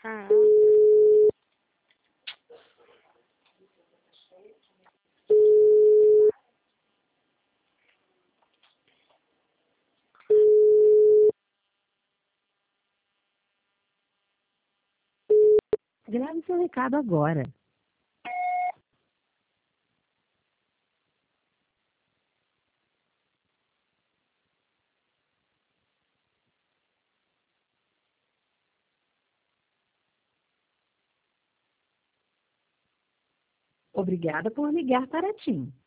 Ah. Grave seu recado agora. Obrigada por ligar para a TIM.